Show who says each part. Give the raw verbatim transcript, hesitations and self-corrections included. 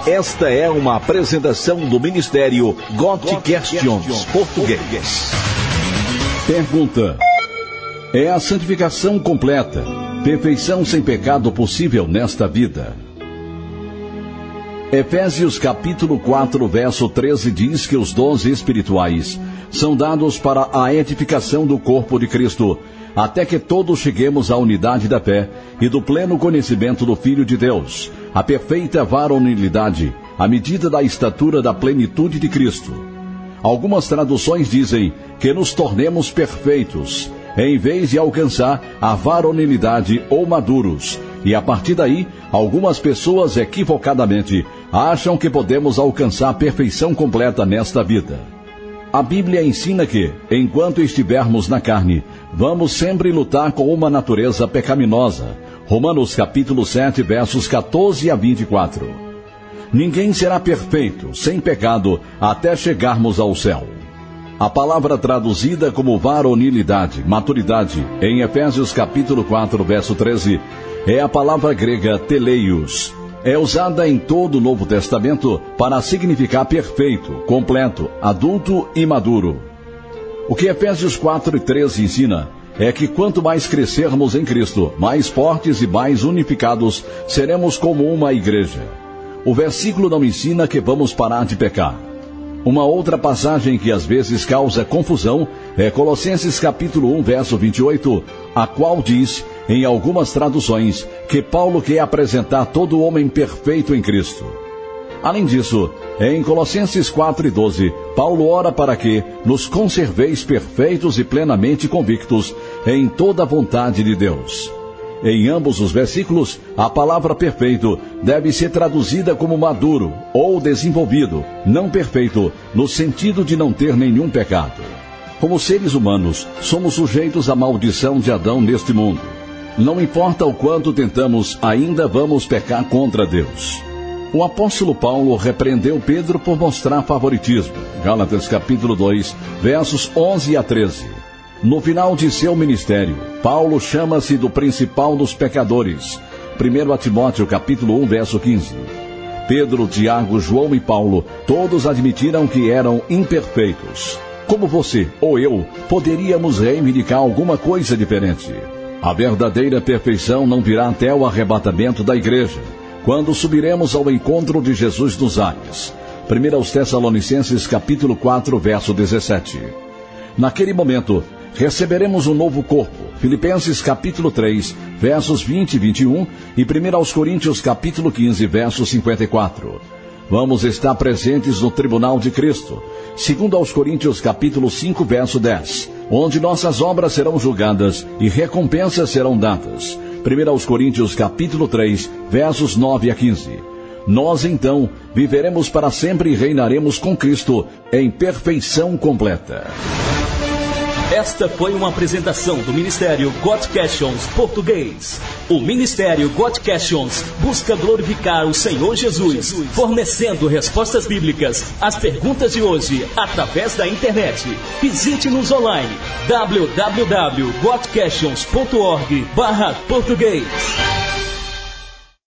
Speaker 1: Esta é uma apresentação do Ministério Got Questions Português. Pergunta: é a santificação completa, perfeição sem pecado possível nesta vida? Efésios capítulo quatro, verso treze diz que os dons espirituais são dados para a edificação do corpo de Cristo, até que todos cheguemos à unidade da fé e do pleno conhecimento do Filho de Deus, a perfeita varonilidade, à medida da estatura da plenitude de Cristo. Algumas traduções dizem que nos tornemos perfeitos, em vez de alcançar a varonilidade ou maduros, e a partir daí, algumas pessoas equivocadamente acham que podemos alcançar a perfeição completa nesta vida. A Bíblia ensina que, enquanto estivermos na carne, vamos sempre lutar com uma natureza pecaminosa. Romanos capítulo sete, versos catorze a vinte e quatro. Ninguém será perfeito, sem pecado, até chegarmos ao céu. A palavra traduzida como varonilidade, maturidade, em Efésios capítulo quatro, verso treze, é a palavra grega teleios. É usada em todo o Novo Testamento para significar perfeito, completo, adulto e maduro. O que Efésios quatro e treze ensina é que quanto mais crescermos em Cristo, mais fortes e mais unificados seremos como uma igreja. O versículo não ensina que vamos parar de pecar. Uma outra passagem que às vezes causa confusão é Colossenses capítulo um, verso vinte e oito, a qual diz, em algumas traduções, que Paulo quer apresentar todo homem perfeito em Cristo. Além disso, em Colossenses quatro e doze, Paulo ora para que nos conserveis perfeitos e plenamente convictos em toda a vontade de Deus. Em ambos os versículos, a palavra perfeito deve ser traduzida como maduro ou desenvolvido, não perfeito, no sentido de não ter nenhum pecado. Como seres humanos, somos sujeitos à maldição de Adão neste mundo. Não importa o quanto tentamos, ainda vamos pecar contra Deus. O apóstolo Paulo repreendeu Pedro por mostrar favoritismo. Gálatas capítulo dois, versos onze a treze. No final de seu ministério, Paulo chama-se do principal dos pecadores. primeiro Timóteo capítulo um, verso quinze. Pedro, Tiago, João e Paulo, todos admitiram que eram imperfeitos. Como você ou eu, poderíamos reivindicar alguma coisa diferente. A verdadeira perfeição não virá até o arrebatamento da igreja, quando subiremos ao encontro de Jesus nos ares. primeiro Tessalonicenses capítulo quatro, verso dezessete. Naquele momento, receberemos um novo corpo. Filipenses capítulo três, versos vinte e vinte e um e primeiro Coríntios capítulo quinze, verso cinquenta e quatro. Vamos estar presentes no tribunal de Cristo. segundo Coríntios capítulo cinco, verso dez, onde nossas obras serão julgadas e recompensas serão dadas. primeiro Coríntios capítulo três, versos nove a quinze. Nós então viveremos para sempre e reinaremos com Cristo em perfeição completa.
Speaker 2: Esta foi uma apresentação do Ministério Got Questions Português. O Ministério Got Questions busca glorificar o Senhor Jesus, fornecendo respostas bíblicas às perguntas de hoje através da internet. Visite-nos online w w w ponto got questions ponto org barra português.